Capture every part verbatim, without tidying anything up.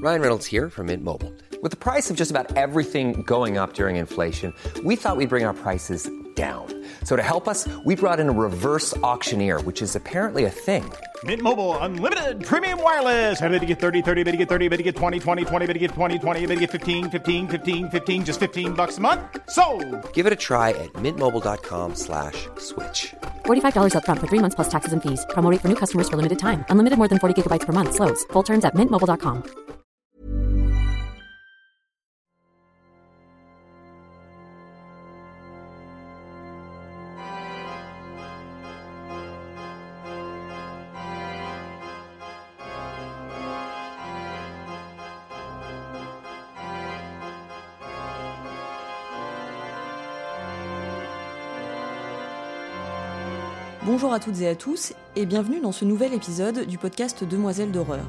Ryan Reynolds here from Mint Mobile. With the price of just about everything going up during inflation, we thought we'd bring our prices down. So to help us, we brought in a reverse auctioneer, which is apparently a thing. Mint Mobile Unlimited Premium Wireless. How to get thirty, thirty, how to get thirty, how to get twenty, twenty, twenty, how to get twenty, twenty, how to get fifteen, fifteen, fifteen, fifteen, just fifteen bucks a month? Sold! Give it a try at mintmobile.com slash switch. forty-five dollars up front for three months plus taxes and fees. Promo rate for new customers for limited time. Unlimited more than forty gigabytes per month. Slows full terms at mint mobile dot com. Bonjour à toutes et à tous, et bienvenue dans ce nouvel épisode du podcast Demoiselles d'horreur.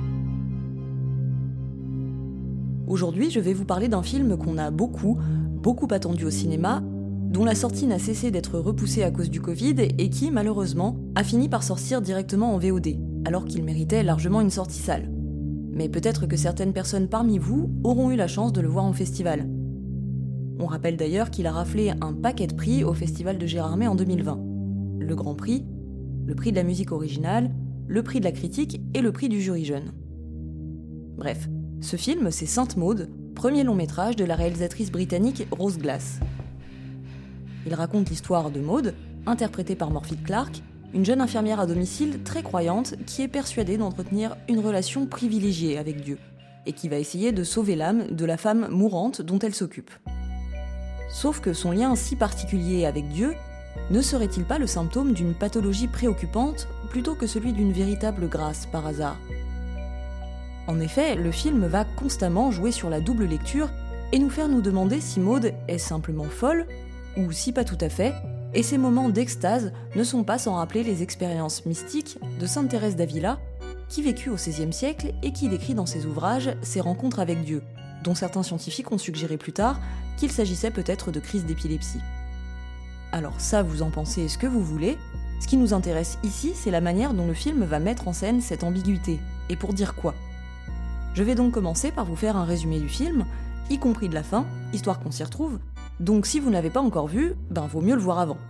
Aujourd'hui, je vais vous parler d'un film qu'on a beaucoup, beaucoup attendu au cinéma, dont la sortie n'a cessé d'être repoussée à cause du Covid et qui, malheureusement, a fini par sortir directement en V O D, alors qu'il méritait largement une sortie salle. Mais peut-être que certaines personnes parmi vous auront eu la chance de le voir en festival. On rappelle d'ailleurs qu'il a raflé un paquet de prix au Festival de Gérardmer en deux mille vingt. Le Grand Prix, le prix de la musique originale, le prix de la critique et le prix du jury jeune. Bref, ce film, c'est Sainte Maud, premier long métrage de la réalisatrice britannique Rose Glass. Il raconte l'histoire de Maud, interprétée par Morphy Clark, une jeune infirmière à domicile très croyante qui est persuadée d'entretenir une relation privilégiée avec Dieu et qui va essayer de sauver l'âme de la femme mourante dont elle s'occupe. Sauf que son lien si particulier avec Dieu ne serait-il pas le symptôme d'une pathologie préoccupante plutôt que celui d'une véritable grâce par hasard ? En effet, le film va constamment jouer sur la double lecture et nous faire nous demander si Maud est simplement folle, ou si pas tout à fait, et ces moments d'extase ne sont pas sans rappeler les expériences mystiques de Sainte Thérèse d'Avila, qui vécut au seizième siècle et qui décrit dans ses ouvrages ses rencontres avec Dieu, dont certains scientifiques ont suggéré plus tard qu'il s'agissait peut-être de crises d'épilepsie. Alors ça, vous en pensez ce que vous voulez. Ce qui nous intéresse ici, c'est la manière dont le film va mettre en scène cette ambiguïté. Et pour dire quoi ? Je vais donc commencer par vous faire un résumé du film, y compris de la fin, histoire qu'on s'y retrouve. Donc si vous n'avez pas encore vu, ben vaut mieux le voir avant.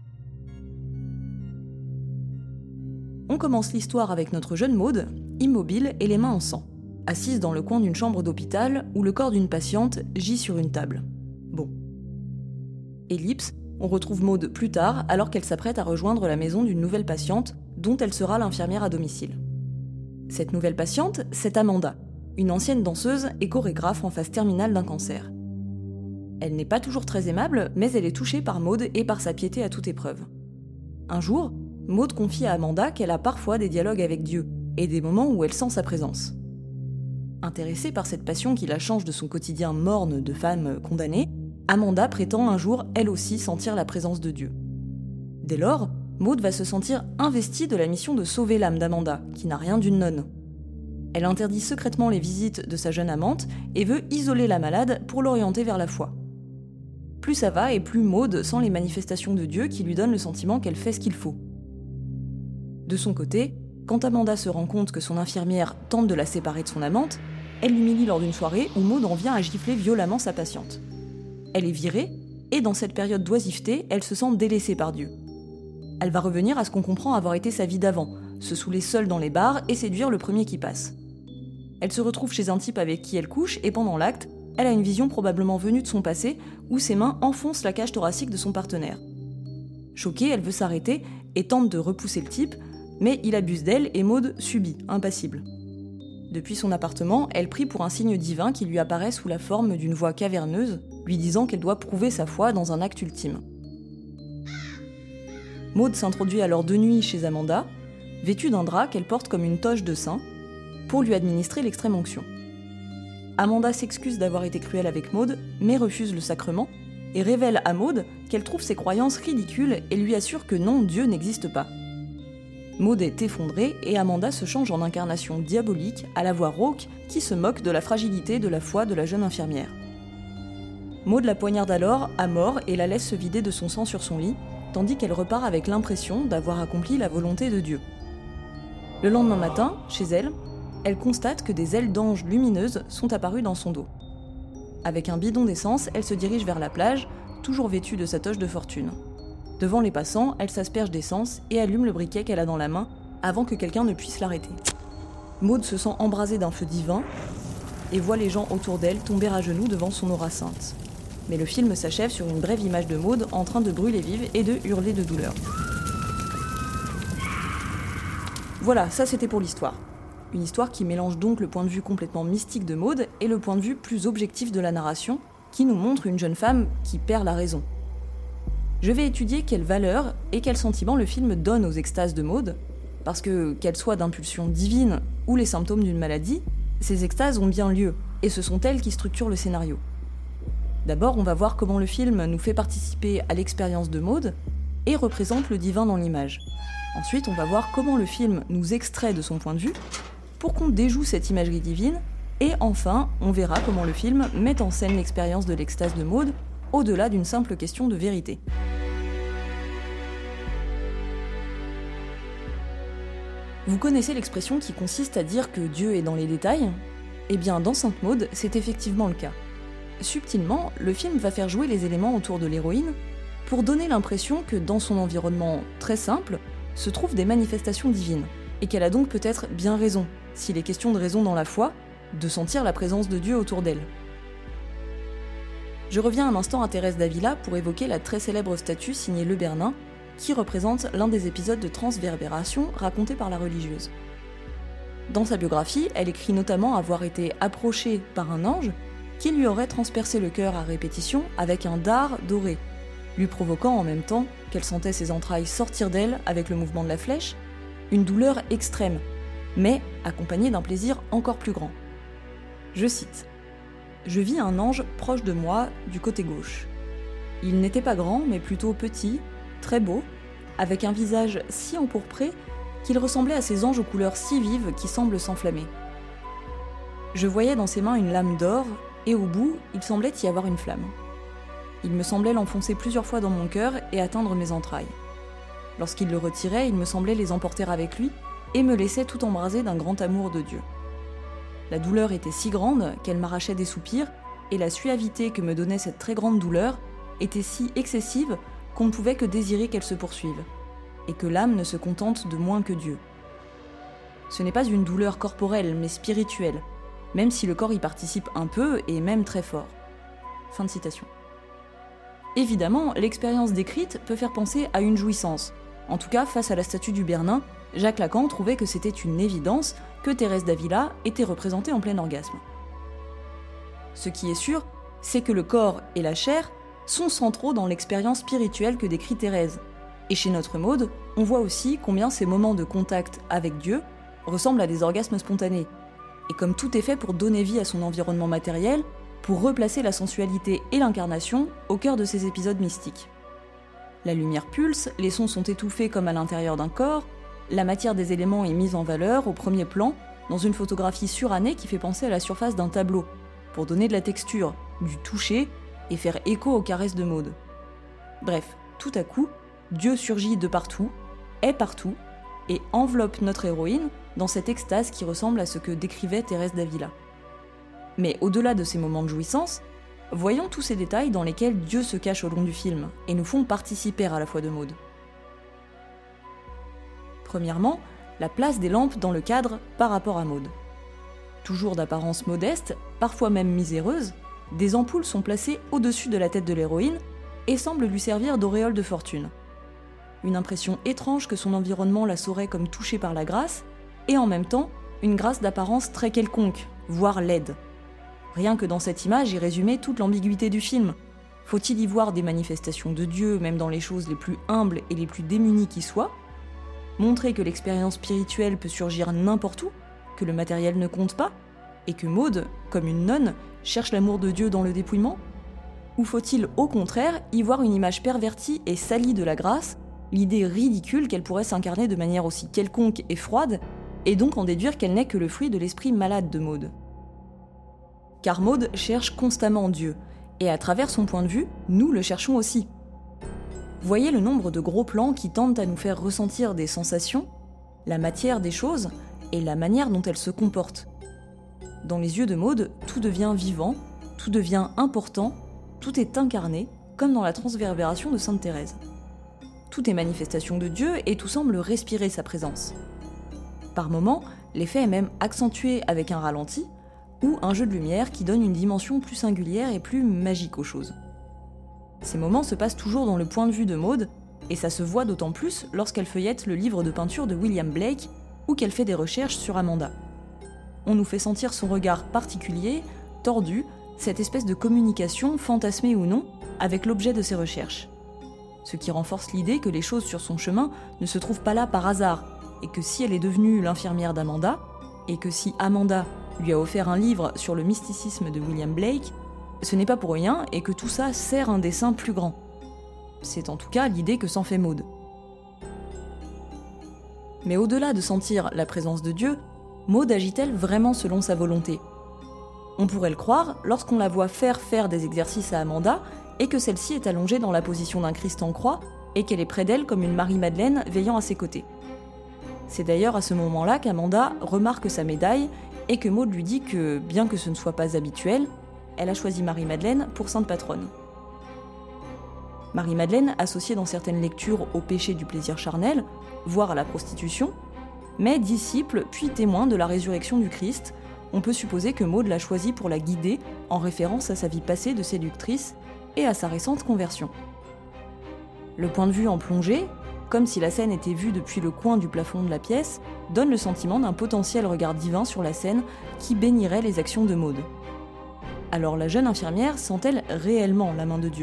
On commence l'histoire avec notre jeune Maud, immobile et les mains en sang, assise dans le coin d'une chambre d'hôpital où le corps d'une patiente gît sur une table. Bon. Ellipse. On retrouve Maud plus tard, alors qu'elle s'apprête à rejoindre la maison d'une nouvelle patiente, dont elle sera l'infirmière à domicile. Cette nouvelle patiente, c'est Amanda, une ancienne danseuse et chorégraphe en phase terminale d'un cancer. Elle n'est pas toujours très aimable, mais elle est touchée par Maud et par sa piété à toute épreuve. Un jour, Maud confie à Amanda qu'elle a parfois des dialogues avec Dieu, et des moments où elle sent sa présence. Intéressée par cette passion qui la change de son quotidien morne de femme condamnée, Amanda prétend un jour, elle aussi, sentir la présence de Dieu. Dès lors, Maud va se sentir investie de la mission de sauver l'âme d'Amanda, qui n'a rien d'une nonne. Elle interdit secrètement les visites de sa jeune amante et veut isoler la malade pour l'orienter vers la foi. Plus ça va et plus Maud sent les manifestations de Dieu qui lui donnent le sentiment qu'elle fait ce qu'il faut. De son côté, quand Amanda se rend compte que son infirmière tente de la séparer de son amante, elle l'humilie lors d'une soirée où Maud en vient à gifler violemment sa patiente. Elle est virée, et dans cette période d'oisiveté, elle se sent délaissée par Dieu. Elle va revenir à ce qu'on comprend avoir été sa vie d'avant, se saouler seule dans les bars et séduire le premier qui passe. Elle se retrouve chez un type avec qui elle couche, et pendant l'acte, elle a une vision probablement venue de son passé, où ses mains enfoncent la cage thoracique de son partenaire. Choquée, elle veut s'arrêter et tente de repousser le type, mais il abuse d'elle et Maud subit, impassible. Depuis son appartement, elle prie pour un signe divin qui lui apparaît sous la forme d'une voix caverneuse, lui disant qu'elle doit prouver sa foi dans un acte ultime. Maud s'introduit alors de nuit chez Amanda, vêtue d'un drap qu'elle porte comme une toge de saint, pour lui administrer l'extrême-onction. Amanda s'excuse d'avoir été cruelle avec Maud, mais refuse le sacrement, et révèle à Maud qu'elle trouve ses croyances ridicules et lui assure que non, Dieu n'existe pas. Maud est effondrée et Amanda se change en incarnation diabolique à la voix rauque qui se moque de la fragilité de la foi de la jeune infirmière. Maud la poignarde alors à mort et la laisse se vider de son sang sur son lit, tandis qu'elle repart avec l'impression d'avoir accompli la volonté de Dieu. Le lendemain matin, chez elle, elle constate que des ailes d'ange lumineuses sont apparues dans son dos. Avec un bidon d'essence, elle se dirige vers la plage, toujours vêtue de sa toche de fortune. Devant les passants, elle s'asperge d'essence et allume le briquet qu'elle a dans la main avant que quelqu'un ne puisse l'arrêter. Maud se sent embrasée d'un feu divin et voit les gens autour d'elle tomber à genoux devant son aura sainte. Mais le film s'achève sur une brève image de Maud en train de brûler vive et de hurler de douleur. Voilà, ça c'était pour l'histoire. Une histoire qui mélange donc le point de vue complètement mystique de Maud et le point de vue plus objectif de la narration, qui nous montre une jeune femme qui perd la raison. Je vais étudier quelles valeurs et quels sentiments le film donne aux extases de Maud, parce que, qu'elles soient d'impulsion divine ou les symptômes d'une maladie, ces extases ont bien lieu, et ce sont elles qui structurent le scénario. D'abord, on va voir comment le film nous fait participer à l'expérience de Maud et représente le divin dans l'image. Ensuite, on va voir comment le film nous extrait de son point de vue pour qu'on déjoue cette imagerie divine, et enfin, on verra comment le film met en scène l'expérience de l'extase de Maud au-delà d'une simple question de vérité. Vous connaissez l'expression qui consiste à dire que Dieu est dans les détails ? Eh bien, dans Sainte Maud, c'est effectivement le cas. Subtilement, le film va faire jouer les éléments autour de l'héroïne pour donner l'impression que dans son environnement très simple se trouvent des manifestations divines, et qu'elle a donc peut-être bien raison, s'il est question de raison dans la foi, de sentir la présence de Dieu autour d'elle. Je reviens un instant à Thérèse d'Avila pour évoquer la très célèbre statue signée Le Bernin, qui représente l'un des épisodes de transverbération racontés par la religieuse. Dans sa biographie, elle écrit notamment avoir été approchée par un ange qui lui aurait transpercé le cœur à répétition avec un dard doré, lui provoquant en même temps qu'elle sentait ses entrailles sortir d'elle avec le mouvement de la flèche, une douleur extrême, mais accompagnée d'un plaisir encore plus grand. Je cite : « Je vis un ange proche de moi du côté gauche. Il n'était pas grand, mais plutôt petit, très beau, avec un visage si empourpré qu'il ressemblait à ces anges aux couleurs si vives qui semblent s'enflammer. Je voyais dans ses mains une lame d'or, et au bout, il semblait y avoir une flamme. Il me semblait l'enfoncer plusieurs fois dans mon cœur et atteindre mes entrailles. Lorsqu'il le retirait, il me semblait les emporter avec lui et me laissait tout embrasé d'un grand amour de Dieu. La douleur était si grande qu'elle m'arrachait des soupirs, et la suavité que me donnait cette très grande douleur était si excessive qu'on ne pouvait que désirer qu'elle se poursuive, et que l'âme ne se contente de moins que Dieu. Ce n'est pas une douleur corporelle, mais spirituelle, même si le corps y participe un peu, et même très fort. » Fin de citation. Évidemment, l'expérience décrite peut faire penser à une jouissance. En tout cas, face à la statue du Bernin, Jacques Lacan trouvait que c'était une évidence que Thérèse d'Avila était représentée en plein orgasme. Ce qui est sûr, c'est que le corps et la chair sont centraux dans l'expérience spirituelle que décrit Thérèse. Et chez notre Maud, on voit aussi combien ces moments de contact avec Dieu ressemblent à des orgasmes spontanés. Et comme tout est fait pour donner vie à son environnement matériel, pour replacer la sensualité et l'incarnation au cœur de ces épisodes mystiques. La lumière pulse, les sons sont étouffés comme à l'intérieur d'un corps, la matière des éléments est mise en valeur au premier plan, dans une photographie surannée qui fait penser à la surface d'un tableau, pour donner de la texture, du toucher, et faire écho aux caresses de Maud. Bref, tout à coup, Dieu surgit de partout, est partout, et enveloppe notre héroïne dans cette extase qui ressemble à ce que décrivait Thérèse d'Avila. Mais au-delà de ces moments de jouissance, voyons tous ces détails dans lesquels Dieu se cache au long du film, et nous font participer à la foi de Maud. Premièrement, la place des lampes dans le cadre par rapport à Maud. Toujours d'apparence modeste, parfois même miséreuse, des ampoules sont placées au-dessus de la tête de l'héroïne et semblent lui servir d'auréole de fortune. Une impression étrange que son environnement la saurait comme touchée par la grâce, et en même temps, une grâce d'apparence très quelconque, voire laide. Rien que dans cette image est résumée toute l'ambiguïté du film. Faut-il y voir des manifestations de Dieu, même dans les choses les plus humbles et les plus démunies qui soient ? Montrer que l'expérience spirituelle peut surgir n'importe où, que le matériel ne compte pas, et que Maud, comme une nonne, cherche l'amour de Dieu dans le dépouillement ? Ou faut-il, au contraire, y voir une image pervertie et salie de la grâce, l'idée ridicule qu'elle pourrait s'incarner de manière aussi quelconque et froide, et donc en déduire qu'elle n'est que le fruit de l'esprit malade de Maud ? Car Maud cherche constamment Dieu, et à travers son point de vue, nous le cherchons aussi. Voyez le nombre de gros plans qui tentent à nous faire ressentir des sensations, la matière des choses, et la manière dont elle se comporte. Dans les yeux de Maud, tout devient vivant, tout devient important, tout est incarné, comme dans la transverbération de Sainte Thérèse. Tout est manifestation de Dieu et tout semble respirer sa présence. Par moments, l'effet est même accentué avec un ralenti, ou un jeu de lumière qui donne une dimension plus singulière et plus magique aux choses. Ces moments se passent toujours dans le point de vue de Maud, et ça se voit d'autant plus lorsqu'elle feuillette le livre de peinture de William Blake ou qu'elle fait des recherches sur Amanda. On nous fait sentir son regard particulier, tordu, cette espèce de communication, fantasmée ou non, avec l'objet de ses recherches. Ce qui renforce l'idée que les choses sur son chemin ne se trouvent pas là par hasard, et que si elle est devenue l'infirmière d'Amanda, et que si Amanda lui a offert un livre sur le mysticisme de William Blake, ce n'est pas pour rien et que tout ça sert un dessein plus grand. C'est en tout cas l'idée que s'en fait Maud. Mais au-delà de sentir la présence de Dieu, Maud agit-elle vraiment selon sa volonté ? On pourrait le croire lorsqu'on la voit faire faire des exercices à Amanda et que celle-ci est allongée dans la position d'un Christ en croix et qu'elle est près d'elle comme une Marie-Madeleine veillant à ses côtés. C'est d'ailleurs à ce moment-là qu'Amanda remarque sa médaille et que Maud lui dit que, bien que ce ne soit pas habituel, elle a choisi Marie-Madeleine pour sainte patronne. Marie-Madeleine, associée dans certaines lectures au péché du plaisir charnel, voire à la prostitution, mais disciple puis témoin de la résurrection du Christ, on peut supposer que Maud l'a choisie pour la guider en référence à sa vie passée de séductrice et à sa récente conversion. Le point de vue en plongée, comme si la scène était vue depuis le coin du plafond de la pièce, donne le sentiment d'un potentiel regard divin sur la scène qui bénirait les actions de Maud. Alors la jeune infirmière sent-elle réellement la main de Dieu ?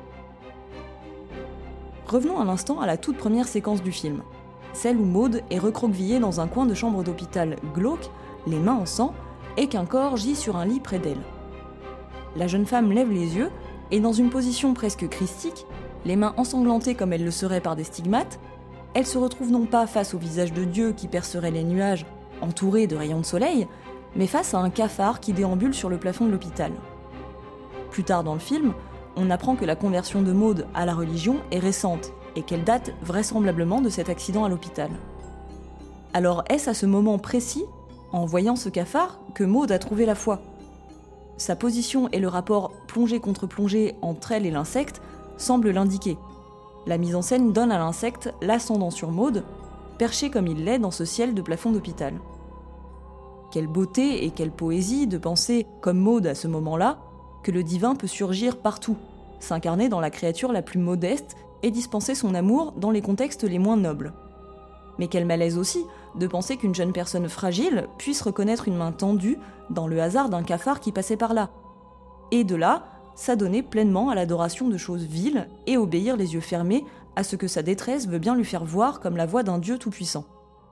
Revenons un instant à la toute première séquence du film, celle où Maud est recroquevillée dans un coin de chambre d'hôpital glauque, les mains en sang, et qu'un corps gît sur un lit près d'elle. La jeune femme lève les yeux, et dans une position presque christique, les mains ensanglantées comme elles le seraient par des stigmates, elle se retrouve non pas face au visage de Dieu qui percerait les nuages, entouré de rayons de soleil, mais face à un cafard qui déambule sur le plafond de l'hôpital. Plus tard dans le film, on apprend que la conversion de Maud à la religion est récente et qu'elle date vraisemblablement de cet accident à l'hôpital. Alors est-ce à ce moment précis, en voyant ce cafard, que Maud a trouvé la foi ? Sa position et le rapport plongée contre plongée entre elle et l'insecte semblent l'indiquer. La mise en scène donne à l'insecte l'ascendant sur Maud, perché comme il l'est dans ce ciel de plafond d'hôpital. Quelle beauté et quelle poésie de penser, comme Maud à ce moment-là, que le divin peut surgir partout, s'incarner dans la créature la plus modeste et dispenser son amour dans les contextes les moins nobles. Mais quel malaise aussi de penser qu'une jeune personne fragile puisse reconnaître une main tendue dans le hasard d'un cafard qui passait par là. Et de là, s'adonner pleinement à l'adoration de choses viles et obéir les yeux fermés à ce que sa détresse veut bien lui faire voir comme la voix d'un Dieu tout-puissant.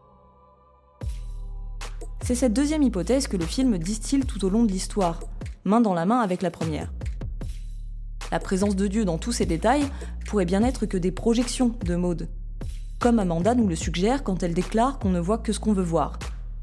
C'est cette deuxième hypothèse que le film distille tout au long de l'histoire, main dans la main avec la première. La présence de Dieu dans tous ces détails pourrait bien être que des projections de Maud, comme Amanda nous le suggère quand elle déclare qu'on ne voit que ce qu'on veut voir.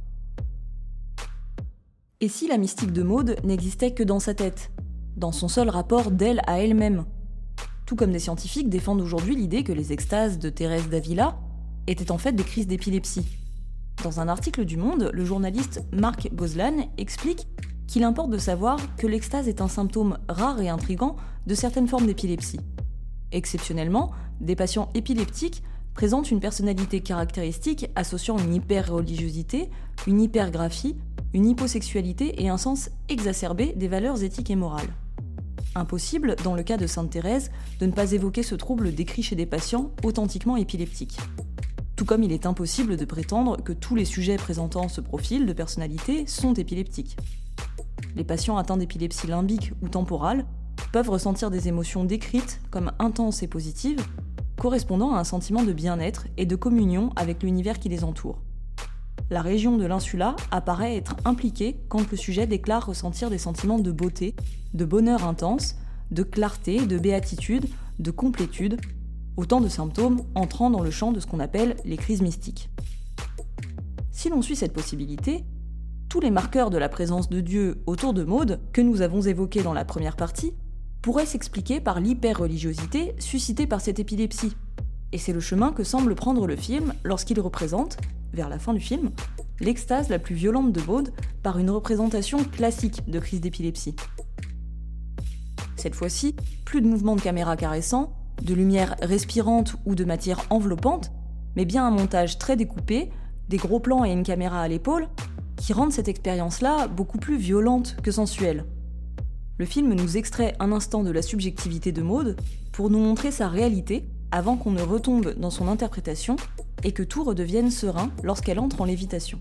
Et si la mystique de Maud n'existait que dans sa tête, dans son seul rapport d'elle à elle-même ? Tout comme des scientifiques défendent aujourd'hui l'idée que les extases de Thérèse d'Avila étaient en fait des crises d'épilepsie. Dans un article du Monde, le journaliste Marc Gozlan explique qu'il importe de savoir que l'extase est un symptôme rare et intrigant de certaines formes d'épilepsie. Exceptionnellement, des patients épileptiques présentent une personnalité caractéristique associant une hyper-religiosité, une hypergraphie, une hyposexualité et un sens exacerbé des valeurs éthiques et morales. Impossible, dans le cas de Sainte Thérèse, de ne pas évoquer ce trouble décrit chez des patients authentiquement épileptiques. Tout comme il est impossible de prétendre que tous les sujets présentant ce profil de personnalité sont épileptiques. Les patients atteints d'épilepsie limbique ou temporale peuvent ressentir des émotions décrites comme intenses et positives, correspondant à un sentiment de bien-être et de communion avec l'univers qui les entoure. La région de l'insula apparaît être impliquée quand le sujet déclare ressentir des sentiments de beauté, de bonheur intense, de clarté, de béatitude, de complétude, autant de symptômes entrant dans le champ de ce qu'on appelle les crises mystiques. Si l'on suit cette possibilité, tous les marqueurs de la présence de Dieu autour de Maud, que nous avons évoqués dans la première partie, pourraient s'expliquer par l'hyper-religiosité suscitée par cette épilepsie. Et c'est le chemin que semble prendre le film lorsqu'il représente, vers la fin du film, l'extase la plus violente de Maud par une représentation classique de crise d'épilepsie. Cette fois-ci, plus de mouvements de caméra caressants, de lumière respirante ou de matière enveloppante, mais bien un montage très découpé, des gros plans et une caméra à l'épaule, qui rendent cette expérience-là beaucoup plus violente que sensuelle. Le film nous extrait un instant de la subjectivité de Maud pour nous montrer sa réalité avant qu'on ne retombe dans son interprétation et que tout redevienne serein lorsqu'elle entre en lévitation.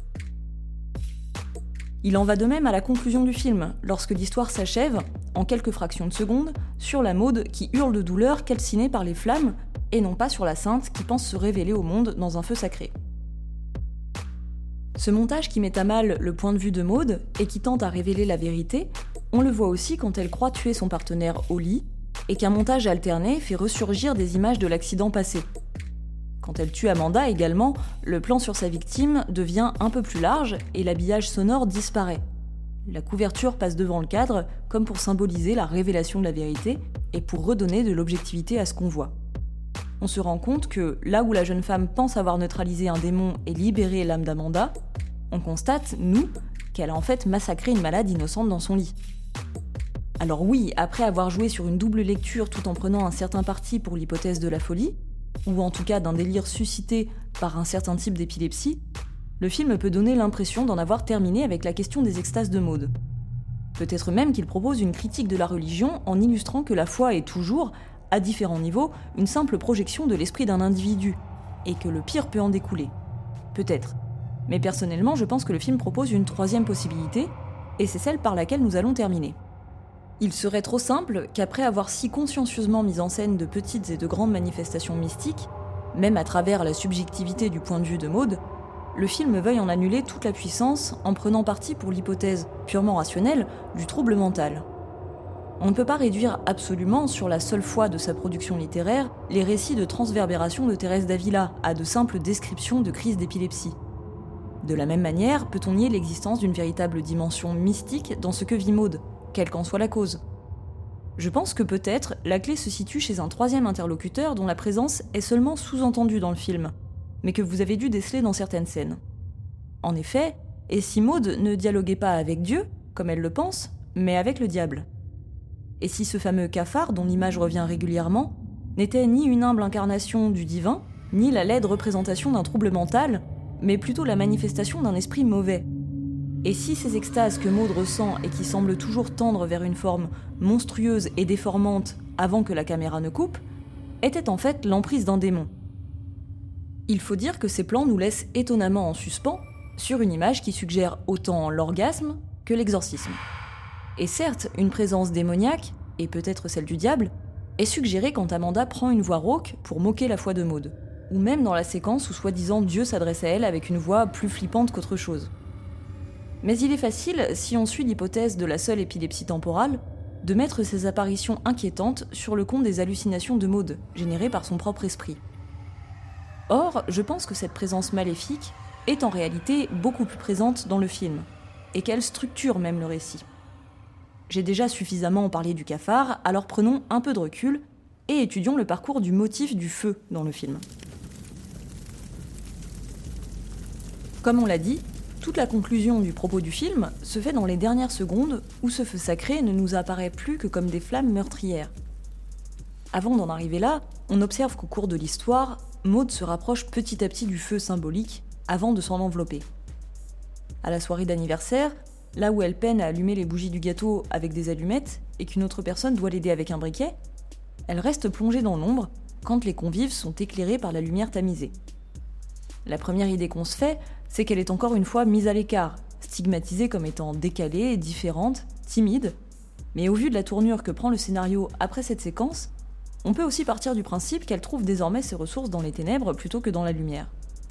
Il en va de même à la conclusion du film, lorsque l'histoire s'achève, en quelques fractions de secondes, sur la Maud qui hurle de douleur calcinée par les flammes, et non pas sur la sainte qui pense se révéler au monde dans un feu sacré. Ce montage qui met à mal le point de vue de Maud et qui tente à révéler la vérité, on le voit aussi quand elle croit tuer son partenaire au lit, et qu'un montage alterné fait ressurgir des images de l'accident passé. Quand elle tue Amanda également, le plan sur sa victime devient un peu plus large et l'habillage sonore disparaît. La couverture passe devant le cadre comme pour symboliser la révélation de la vérité et pour redonner de l'objectivité à ce qu'on voit. On se rend compte que là où la jeune femme pense avoir neutralisé un démon et libéré l'âme d'Amanda, on constate, nous, qu'elle a en fait massacré une malade innocente dans son lit. Alors oui, après avoir joué sur une double lecture tout en prenant un certain parti pour l'hypothèse de la folie, ou en tout cas d'un délire suscité par un certain type d'épilepsie, le film peut donner l'impression d'en avoir terminé avec la question des extases de Maud. Peut-être même qu'il propose une critique de la religion en illustrant que la foi est toujours, à différents niveaux, une simple projection de l'esprit d'un individu, et que le pire peut en découler. Peut-être. Mais personnellement, je pense que le film propose une troisième possibilité, et c'est celle par laquelle nous allons terminer. Il serait trop simple qu'après avoir si consciencieusement mis en scène de petites et de grandes manifestations mystiques, même à travers la subjectivité du point de vue de Maud, le film veuille en annuler toute la puissance en prenant parti pour l'hypothèse purement rationnelle du trouble mental. On ne peut pas réduire absolument, sur la seule foi de sa production littéraire, les récits de transverbération de Thérèse d'Avila à de simples descriptions de crises d'épilepsie. De la même manière, peut-on nier l'existence d'une véritable dimension mystique dans ce que vit Maud, quelle qu'en soit la cause. Je pense que peut-être la clé se situe chez un troisième interlocuteur dont la présence est seulement sous-entendue dans le film, mais que vous avez dû déceler dans certaines scènes. En effet, et si Maud ne dialoguait pas avec Dieu, comme elle le pense, mais avec le diable? Et si ce fameux cafard, dont l'image revient régulièrement, n'était ni une humble incarnation du divin, ni la laide représentation d'un trouble mental, mais plutôt la manifestation d'un esprit mauvais? Et si ces extases que Maud ressent et qui semblent toujours tendre vers une forme monstrueuse et déformante avant que la caméra ne coupe, étaient en fait l'emprise d'un démon? Il faut dire que ces plans nous laissent étonnamment en suspens sur une image qui suggère autant l'orgasme que l'exorcisme. Et certes, une présence démoniaque, et peut-être celle du diable, est suggérée quand Amanda prend une voix rauque pour moquer la foi de Maud, ou même dans la séquence où soi-disant Dieu s'adresse à elle avec une voix plus flippante qu'autre chose. Mais il est facile, si on suit l'hypothèse de la seule épilepsie temporale, de mettre ces apparitions inquiétantes sur le compte des hallucinations de Maud, générées par son propre esprit. Or, je pense que cette présence maléfique est en réalité beaucoup plus présente dans le film, et qu'elle structure même le récit. J'ai déjà suffisamment parlé du cafard, alors prenons un peu de recul et étudions le parcours du motif du feu dans le film. Comme on l'a dit, toute la conclusion du propos du film se fait dans les dernières secondes où ce feu sacré ne nous apparaît plus que comme des flammes meurtrières. Avant d'en arriver là, on observe qu'au cours de l'histoire, Maud se rapproche petit à petit du feu symbolique avant de s'en envelopper. À la soirée d'anniversaire, là où elle peine à allumer les bougies du gâteau avec des allumettes et qu'une autre personne doit l'aider avec un briquet, elle reste plongée dans l'ombre quand les convives sont éclairés par la lumière tamisée. La première idée qu'on se fait, c'est qu'elle est encore une fois mise à l'écart, stigmatisée comme étant décalée, différente, timide. Mais au vu de la tournure que prend le scénario après cette séquence, on peut aussi partir du principe qu'elle trouve désormais ses ressources dans les ténèbres plutôt que dans la lumière.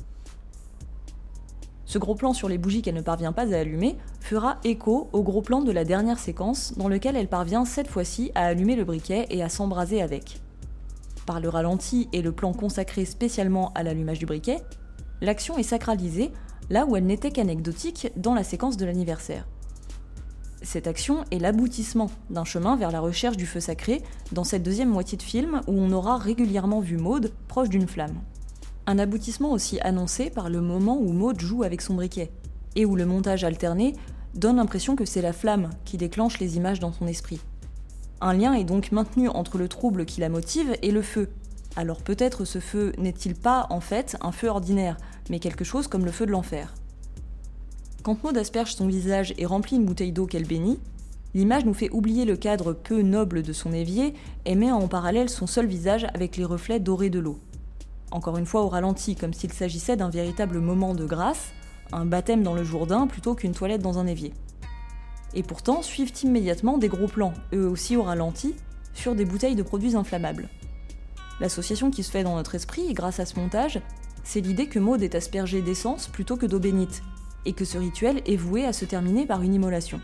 Ce gros plan sur les bougies qu'elle ne parvient pas à allumer fera écho au gros plan de la dernière séquence dans lequel elle parvient cette fois-ci à allumer le briquet et à s'embraser avec. Par le ralenti et le plan consacré spécialement à l'allumage du briquet, l'action est sacralisée là où elle n'était qu'anecdotique dans la séquence de l'anniversaire. Cette action est l'aboutissement d'un chemin vers la recherche du feu sacré dans cette deuxième moitié de film où on aura régulièrement vu Maud proche d'une flamme. Un aboutissement aussi annoncé par le moment où Maud joue avec son briquet, et où le montage alterné donne l'impression que c'est la flamme qui déclenche les images dans son esprit. Un lien est donc maintenu entre le trouble qui la motive et le feu. Alors peut-être ce feu n'est-il pas, en fait, un feu ordinaire, mais quelque chose comme le feu de l'enfer. Quand Maud asperge son visage et remplit une bouteille d'eau qu'elle bénit, l'image nous fait oublier le cadre peu noble de son évier et met en parallèle son seul visage avec les reflets dorés de l'eau. Encore une fois au ralenti, comme s'il s'agissait d'un véritable moment de grâce, un baptême dans le Jourdain plutôt qu'une toilette dans un évier. Et pourtant suivent immédiatement des gros plans, eux aussi au ralenti, sur des bouteilles de produits inflammables. L'association qui se fait dans notre esprit, grâce à ce montage, c'est l'idée que Maud est aspergée d'essence plutôt que d'eau bénite, et que ce rituel est voué à se terminer par une immolation.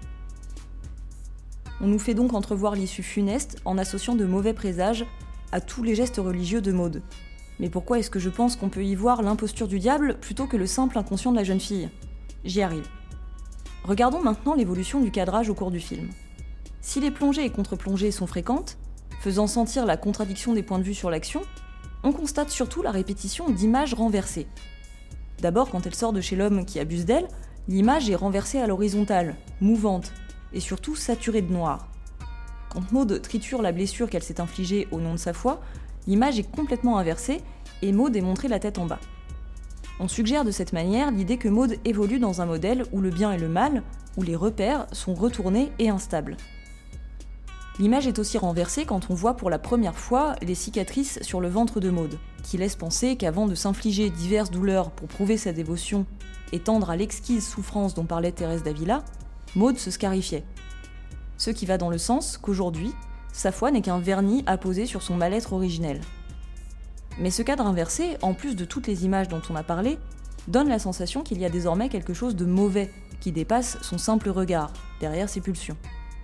On nous fait donc entrevoir l'issue funeste en associant de mauvais présages à tous les gestes religieux de Maud. Mais pourquoi est-ce que je pense qu'on peut y voir l'imposture du diable plutôt que le simple inconscient de la jeune fille ? J'y arrive. Regardons maintenant l'évolution du cadrage au cours du film. Si les plongées et contre-plongées sont fréquentes, faisant sentir la contradiction des points de vue sur l'action, on constate surtout la répétition d'images renversées. D'abord, quand elle sort de chez l'homme qui abuse d'elle, l'image est renversée à l'horizontale, mouvante, et surtout saturée de noir. Quand Maud triture la blessure qu'elle s'est infligée au nom de sa foi, l'image est complètement inversée et Maud est montrée la tête en bas. On suggère de cette manière l'idée que Maud évolue dans un modèle où le bien et le mal, où les repères sont retournés et instables. L'image est aussi renversée quand on voit pour la première fois les cicatrices sur le ventre de Maud, qui laisse penser qu'avant de s'infliger diverses douleurs pour prouver sa dévotion et tendre à l'exquise souffrance dont parlait Thérèse d'Avila, Maud se scarifiait. Ce qui va dans le sens qu'aujourd'hui, sa foi n'est qu'un vernis apposé sur son mal-être originel. Mais ce cadre inversé, en plus de toutes les images dont on a parlé, donne la sensation qu'il y a désormais quelque chose de mauvais qui dépasse son simple regard, derrière ses pulsions.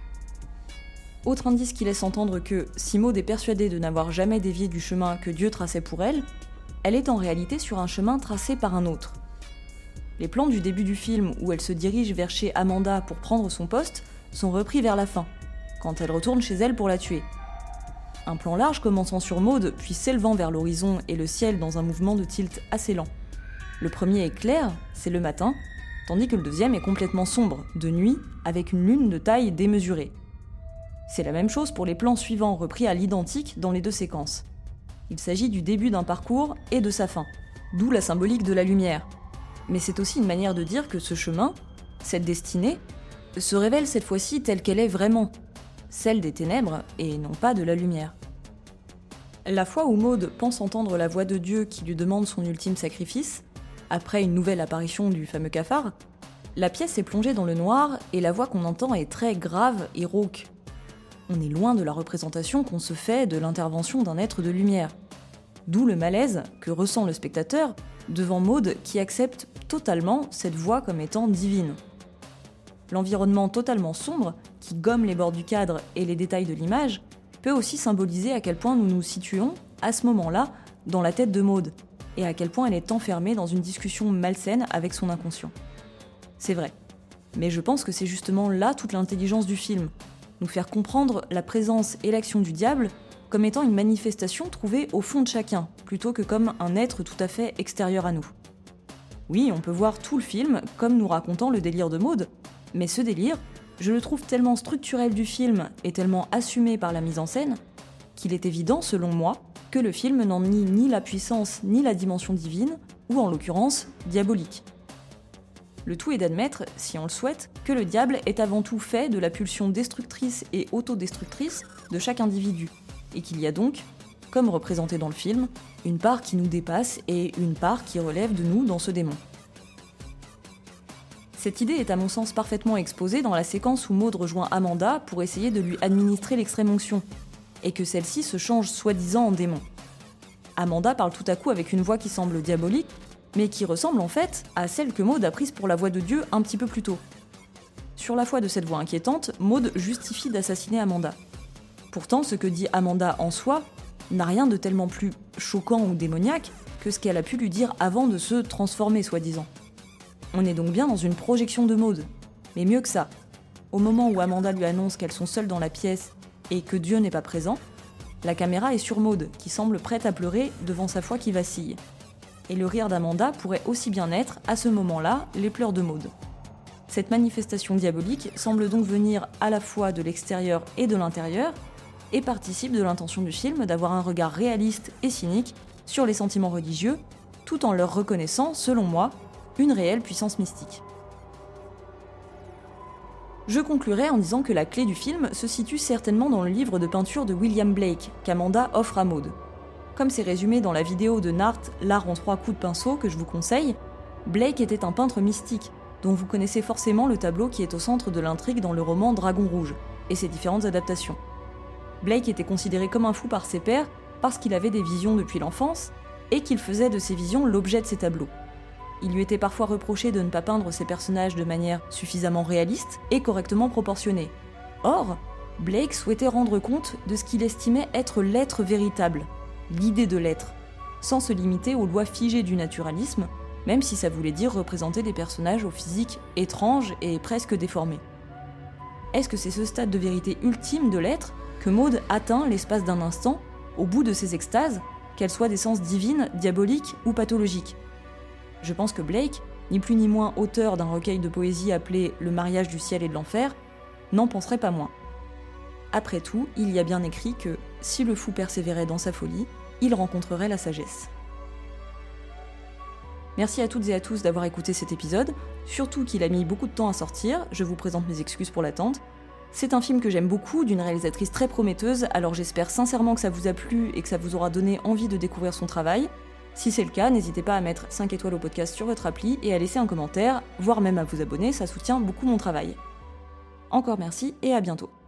Autre indice qui laisse entendre que, si Maud est persuadée de n'avoir jamais dévié du chemin que Dieu traçait pour elle, elle est en réalité sur un chemin tracé par un autre. Les plans du début du film où elle se dirige vers chez Amanda pour prendre son poste sont repris vers la fin, quand elle retourne chez elle pour la tuer. Un plan large commençant sur Maud, puis s'élevant vers l'horizon et le ciel dans un mouvement de tilt assez lent. Le premier est clair, c'est le matin, tandis que le deuxième est complètement sombre, de nuit, avec une lune de taille démesurée. C'est la même chose pour les plans suivants repris à l'identique dans les deux séquences. Il s'agit du début d'un parcours et de sa fin, d'où la symbolique de la lumière. Mais c'est aussi une manière de dire que ce chemin, cette destinée, se révèle cette fois-ci telle qu'elle est vraiment, celle des ténèbres et non pas de la lumière. La fois où Maud pense entendre la voix de Dieu qui lui demande son ultime sacrifice, après une nouvelle apparition du fameux cafard, la pièce est plongée dans le noir et la voix qu'on entend est très grave et rauque. On est loin de la représentation qu'on se fait de l'intervention d'un être de lumière. D'où le malaise que ressent le spectateur devant Maud qui accepte totalement cette voix comme étant divine. L'environnement totalement sombre, qui gomme les bords du cadre et les détails de l'image, peut aussi symboliser à quel point nous nous situons, à ce moment-là, dans la tête de Maud, et à quel point elle est enfermée dans une discussion malsaine avec son inconscient. C'est vrai. Mais je pense que c'est justement là toute l'intelligence du film, nous faire comprendre la présence et l'action du diable comme étant une manifestation trouvée au fond de chacun, plutôt que comme un être tout à fait extérieur à nous. Oui, on peut voir tout le film comme nous racontant le délire de Maud, mais ce délire, je le trouve tellement structurel du film et tellement assumé par la mise en scène, qu'il est évident, selon moi, que le film n'en nie ni la puissance ni la dimension divine, ou en l'occurrence, diabolique. Le tout est d'admettre, si on le souhaite, que le diable est avant tout fait de la pulsion destructrice et autodestructrice de chaque individu, et qu'il y a donc, comme représenté dans le film, une part qui nous dépasse et une part qui relève de nous dans ce démon. Cette idée est à mon sens parfaitement exposée dans la séquence où Maud rejoint Amanda pour essayer de lui administrer l'extrême-onction, et que celle-ci se change soi-disant en démon. Amanda parle tout à coup avec une voix qui semble diabolique, mais qui ressemble en fait à celle que Maud a prise pour la voix de Dieu un petit peu plus tôt. Sur la foi de cette voix inquiétante, Maud justifie d'assassiner Amanda. Pourtant, ce que dit Amanda en soi n'a rien de tellement plus choquant ou démoniaque que ce qu'elle a pu lui dire avant de se transformer, soi-disant. On est donc bien dans une projection de Maud. Mais mieux que ça, au moment où Amanda lui annonce qu'elles sont seules dans la pièce et que Dieu n'est pas présent, la caméra est sur Maud, qui semble prête à pleurer devant sa foi qui vacille. et le rire d'Amanda pourraient aussi bien être, à ce moment-là, les pleurs de Maud. Cette manifestation diabolique semble donc venir à la fois de l'extérieur et de l'intérieur, et participe de l'intention du film d'avoir un regard réaliste et cynique sur les sentiments religieux, tout en leur reconnaissant, selon moi, une réelle puissance mystique. Je conclurai en disant que la clé du film se situe certainement dans le livre de peinture de William Blake, qu'Amanda offre à Maud. Comme c'est résumé dans la vidéo de Nart, l'art en trois coups de pinceau, que je vous conseille, Blake était un peintre mystique, dont vous connaissez forcément le tableau qui est au centre de l'intrigue dans le roman Dragon Rouge, et ses différentes adaptations. Blake était considéré comme un fou par ses pairs parce qu'il avait des visions depuis l'enfance, et qu'il faisait de ces visions l'objet de ses tableaux. Il lui était parfois reproché de ne pas peindre ses personnages de manière suffisamment réaliste et correctement proportionnée. Or, Blake souhaitait rendre compte de ce qu'il estimait être l'être véritable, l'idée de l'être, sans se limiter aux lois figées du naturalisme, même si ça voulait dire représenter des personnages au physique étrange et presque déformé. Est-ce que c'est ce stade de vérité ultime de l'être que Maud atteint l'espace d'un instant, au bout de ses extases, qu'elles soient d'essence divine, diabolique ou pathologique ? Je pense que Blake, ni plus ni moins auteur d'un recueil de poésie appelé « Le mariage du ciel et de l'enfer », n'en penserait pas moins. Après tout, il y a bien écrit que, si le fou persévérait dans sa folie, il rencontrerait la sagesse. Merci à toutes et à tous d'avoir écouté cet épisode, surtout qu'il a mis beaucoup de temps à sortir, je vous présente mes excuses pour l'attente. C'est un film que j'aime beaucoup, d'une réalisatrice très prometteuse, alors j'espère sincèrement que ça vous a plu et que ça vous aura donné envie de découvrir son travail. Si c'est le cas, n'hésitez pas à mettre cinq étoiles au podcast sur votre appli et à laisser un commentaire, voire même à vous abonner, ça soutient beaucoup mon travail. Encore merci et à bientôt.